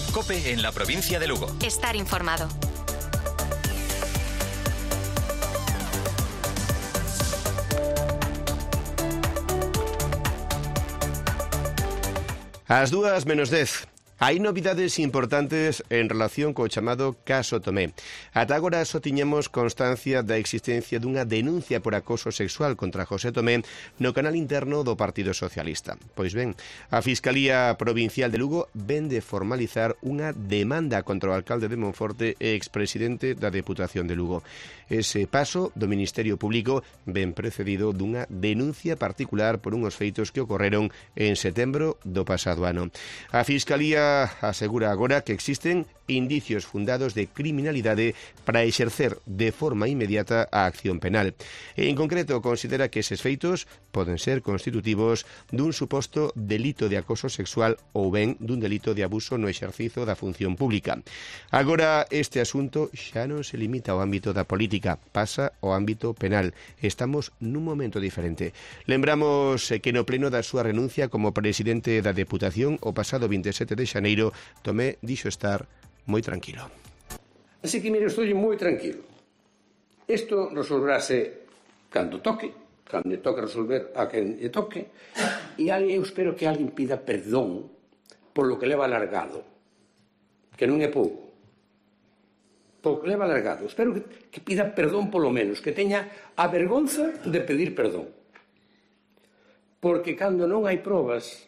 COPE en la provincia de Lugo. Estar informado. Ás 2:10. Hai novidades importantes en relación co chamado caso Tomé. Ata agora só tiñamos constancia da existencia dunha denuncia por acoso sexual contra José Tomé no canal interno do Partido Socialista. Pois ben, a Fiscalía Provincial de Lugo ven de formalizar unha demanda contra o alcalde de Monforte e expresidente da Deputación de Lugo. Ese paso do Ministerio Público ven precedido dunha denuncia particular por unhos feitos que ocorreron en setembro do pasado ano. A Fiscalía asegura agora que existen indicios fundados de criminalidade para exercer de forma inmediata a acción penal. En concreto, considera que eses feitos poden ser constitutivos dun suposto delito de acoso sexual ou ben dun delito de abuso no exercizo da función pública. Agora, este asunto xa non se limita ao ámbito da política, pasa ao ámbito penal. Estamos nun momento diferente. Lembramos que no pleno da súa renuncia como presidente da Deputación o pasado 27 de xaneiro, Tomé dixo estar moi tranquilo. Así que, mire, estou moi tranquilo. Isto resolverase cando toque resolver a quen lle toque, e eu espero que alguén pida perdón por lo que leva alargado, que non é pouco. Por que leva alargado. Espero que pida perdón polo menos, que teña a vergonza de pedir perdón. Porque cando non hai probas,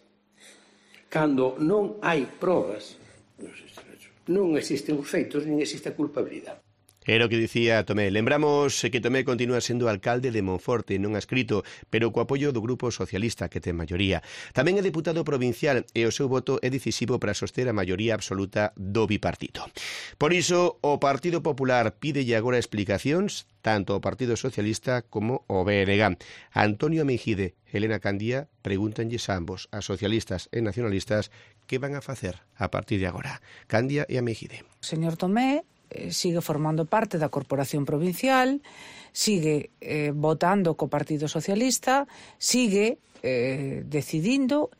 non existen os feitos, nin existe a culpabilidade. Era o que dicía Tomé. Lembramos que Tomé continúa sendo alcalde de Monforte, non adscrito, pero co apoio do Grupo Socialista, que ten maioría. Tamén é deputado provincial e o seu voto é decisivo para soster a maioría absoluta do bipartito. Por iso, o Partido Popular pídelle agora explicacións tanto ao Partido Socialista como ao BNG. Antonio Mejide e Elena Candía pregúntanlles a ambos, a socialistas e nacionalistas, que van a facer a partir de agora. Candía e a Mejide. Señor Tomé sigue formando parte da Corporación Provincial, sigue votando co Partido Socialista, sigue decidindo,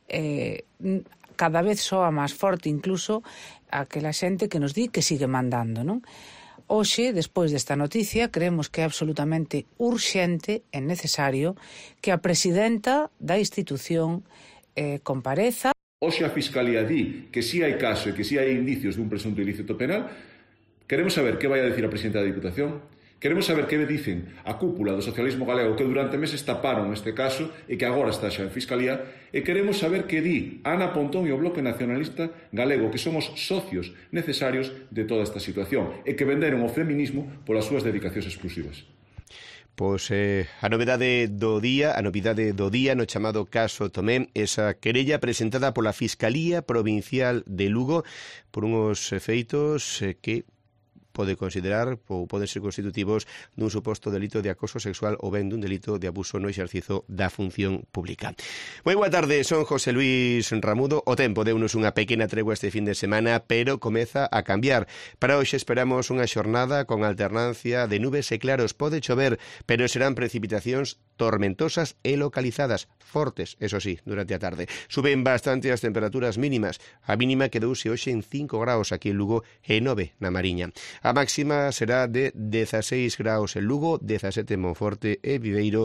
cada vez soa máis forte incluso aquela xente que nos di que sigue mandando, non? Hoxe, despois desta noticia, creemos que é absolutamente urxente e necesario que a presidenta da institución compareza. Hoxe a Fiscalía di que si hai caso e que si hai indicios dun presunto ilícito penal. Queremos saber que vai a dicir a presidenta da Diputación. Queremos saber que dicen a cúpula do socialismo galego que durante meses taparon este caso e que agora está xa en Fiscalía. E queremos saber que di Ana Pontón e o Bloque Nacionalista Galego, que somos socios necesarios de toda esta situación e que venderon o feminismo polas súas dedicacións exclusivas. Pois a novidade do día no chamado caso Tomé, esa querella presentada pola Fiscalía Provincial de Lugo por unhos feitos que pode considerar ou poden ser constitutivos dun suposto delito de acoso sexual ou ben dun delito de abuso no exercizo da función pública. Moi boa tarde, son José Luis Ramudo. O tempo deunos unha pequena tregua este fin de semana, pero comeza a cambiar. Para hoxe esperamos unha xornada con alternancia de nubes e claros. Pode chover, pero serán precipitacións tormentosas e localizadas, fortes, eso sí, durante a tarde. Suben bastante as temperaturas mínimas. A mínima quedouse hoxe en 5 graus aquí en Lugo e 9 na Mariña. A máxima será de 16 graus en Lugo, 17 en Monforte e Viveiro,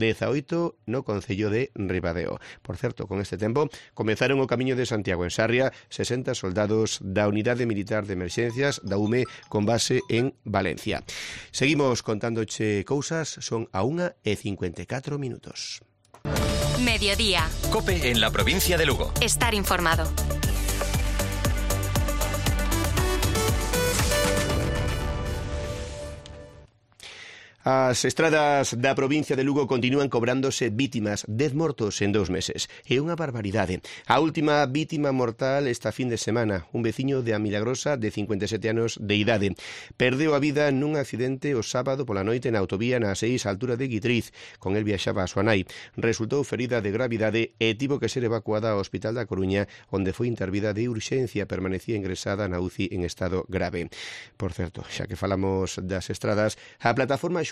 18 no concello de Ribadeo. Por certo, con este tempo, comenzaron o camiño de Santiago en Sarria 60 soldados da Unidade Militar de Emerxencias da UME con base en Valencia. Seguimos contándoche cousas, son a 1:54 minutos. Mediodía. COPE en la provincia de Lugo. Estar informado. As estradas da provincia de Lugo continúan cobrándose vítimas, 10 mortos en 2 meses. É unha barbaridade. A última vítima mortal esta fin de semana, un veciño de A Milagrosa de 57 anos de idade. Perdeu a vida nun accidente o sábado pola noite na autovía na 6 altura de Guitriz. Con el viaxaba a súa nai. Resultou ferida de gravidade e tivo que ser evacuada ao Hospital da Coruña, onde foi intervida de urxencia, permanecía ingresada na UCI en estado grave. Por certo, xa que falamos das estradas, a plataforma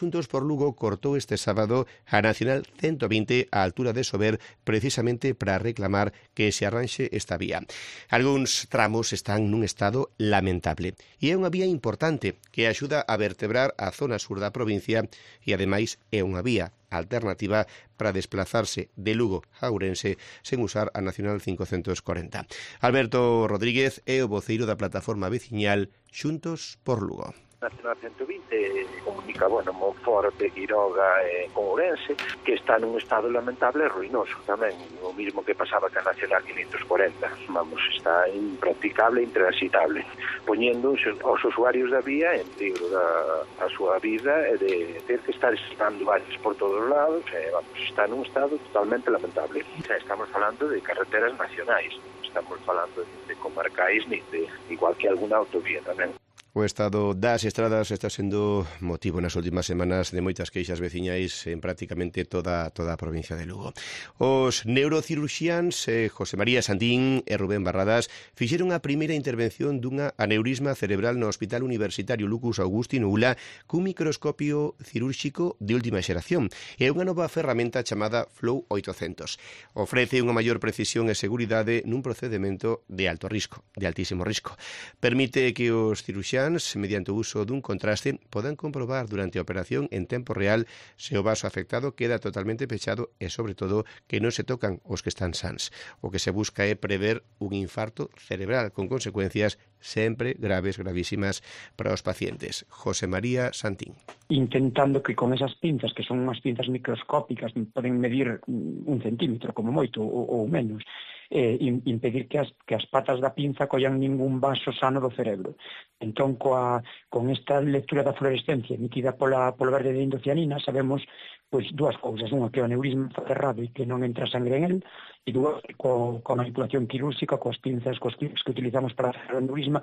Xuntos por Lugo cortou este sábado a Nacional 120 á altura de Sober precisamente para reclamar que se arranxe esta vía. Algúns tramos están nun estado lamentable e é unha vía importante que axuda a vertebrar a zona sur da provincia e ademais é unha vía alternativa para desplazarse de Lugo a Ourense sen usar a Nacional 540. Alberto Rodríguez é o voceiro da plataforma veciñal Xuntos por Lugo. Nacional 120 comunica, Monforte, Quiroga e con Ourense, que está nun estado lamentable e ruinoso tamén, o mismo que pasaba que a Nacional 540. Está impracticable e intransitable, poñendo aos usuarios da vía en peligro da súa vida e de ter que estar estando valles por todos os lados, está nun estado totalmente lamentable. Estamos falando de carreteras nacionais, estamos falando de comarcais ni de igual que alguna autovía tamén. O estado das estradas está sendo motivo nas últimas semanas de moitas queixas veciñais en prácticamente toda a provincia de Lugo. Os neurocirurxiáns José María Santín e Rubén Barradas fixeron a primeira intervención dunha aneurisma cerebral no Hospital Universitario Lucas Augusti no Ula cun microscopio cirúrxico de última xeración e unha nova ferramenta chamada Flow 800. Ofrece unha maior precisión e seguridade nun procedimento de alto risco, de altísimo risco. Permite que os cirurxiáns, mediante o uso dun contraste, podan comprobar durante a operación en tempo real se o vaso afectado queda totalmente pechado e, sobre todo, que non se tocan os que están sans. O que se busca é prever un infarto cerebral con consecuencias sempre gravísimas para os pacientes. José María Santín. Intentando que con esas pinzas, que son unhas pinzas microscópicas, poden medir 1 centímetro como moito ou menos, impedir que as patas da pinza collan ningún vaso sano do cerebro. Entón, con esta lectura da fluorescencia emitida polo verde de indocianina, sabemos dúas cousas. Unha, que o aneurisma está cerrado e que non entra sangre en el, e dúas, coa manipulación quirúrxica, coas pinzas, cos clips que utilizamos para cerrar o aneurisma,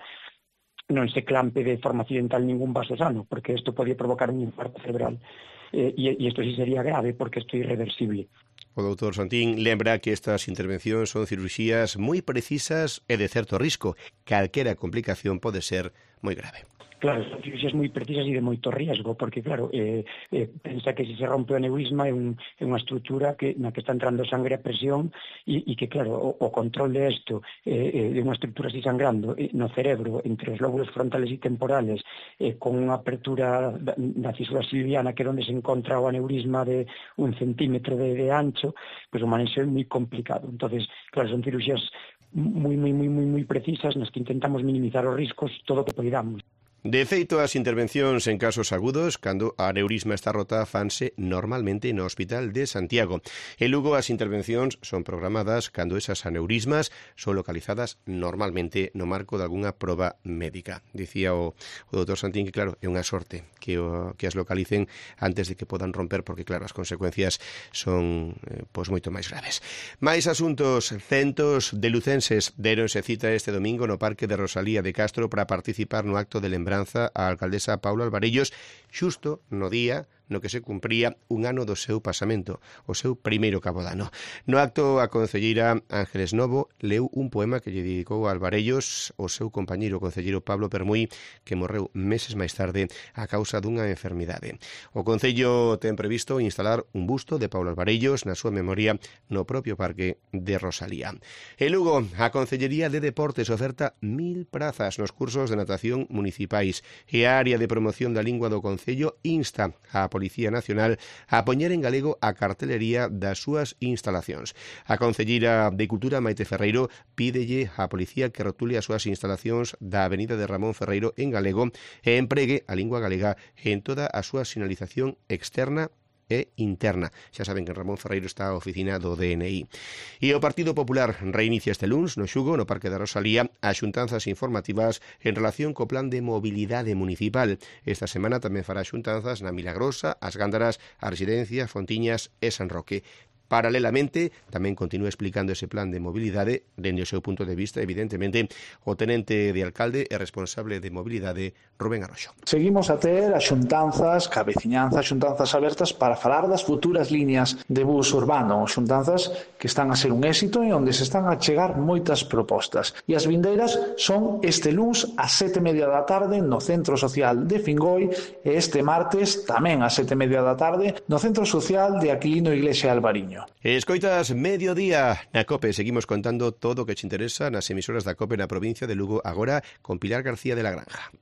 non se clampe de forma accidental ningún vaso sano, porque isto podía provocar un infarto cerebral. E isto sí sería grave, porque isto é irreversible. O doutor Santín lembra que estas intervencións son cirurxías moi precisas e de certo risco. Calquera complicación pode ser moi grave. Claro, son cirurxías moi precisas e de moito riesgo, porque, claro, pensa que se rompe o aneurisma é unha estrutura na que está entrando sangre a presión e que, claro, o control de isto, de unha estrutura así sangrando no cerebro, entre os lóbulos frontales e temporales, con unha apertura da fisura silviana, que é onde se encontra o aneurisma de 1 centímetro de ancho, o manexo é moi complicado. Entonces, claro, son cirurxías moi precisas nas que intentamos minimizar os riscos todo o que podamos. De feito, as intervencións en casos agudos, cando a aneurisma está rota, fanse normalmente no Hospital de Santiago. En Lugo, as intervencións son programadas cando esas aneurismas son localizadas normalmente no marco de algunha proba médica. Dicía o doutor Santín que, claro, é unha sorte que as localicen antes de que podan romper, porque, claro, as consecuencias son moito máis graves. Mais asuntos. Centos de lucenses deronse cita este domingo no Parque de Rosalía de Castro para participar no acto de lembranza a alcaldesa Paula Alvarellos xusto no día no que se cumpría un ano do seu pasamento, o seu primeiro cabo de ano. No acto, a concelleira Ángeles Novo leu un poema que lle dedicou a Alvarellos o seu compañeiro concelleiro Pablo Permuy, que morreu meses máis tarde a causa dunha enfermidade. O Concello ten previsto instalar un busto de Pablo Alvarellos na súa memoria no propio Parque de Rosalía. En Lugo, a Concellería de Deportes oferta 1000 prazas nos cursos de natación municipais e a área de promoción da lingua do Concello insta a Policía Nacional a poñer en galego a cartelería das súas instalacións. A concelleira de Cultura, Maite Ferreiro, pídelle á Policía que rotule as súas instalacións da Avenida de Ramón Ferreiro en galego e empregue a lingua galega en toda a súa sinalización externa e interna. Xa saben que en Ramón Ferreiro está a oficina do DNI. E o Partido Popular reinicia este luns no Xugo, no Parque da Rosalía, as xuntanzas informativas en relación co plan de mobilidade municipal. Esta semana tamén fará xuntanzas na Milagrosa, As Gándaras, a Residencia, Fontiñas e San Roque. Paralelamente, tamén continúa explicando ese plan de mobilidade dende o seu punto de vista, evidentemente, o tenente de alcalde e responsable de mobilidade, Rubén Arroxo. Seguimos a ter as xuntanzas, cabeciñanzas, xuntanzas abertas para falar das futuras líneas de bus urbano, xuntanzas que están a ser un éxito e onde se están a chegar moitas propostas. E as vindeiras son este luns ás 7:30 da tarde no Centro Social de Fingoi e este martes tamén ás 7:30 da tarde no Centro Social de Aquilino Iglesia Alvariño. Escoitas Mediodía na COPE. Seguimos contando todo o que te interesa nas emisoras da COPE na provincia de Lugo, agora con Pilar García de la Granja.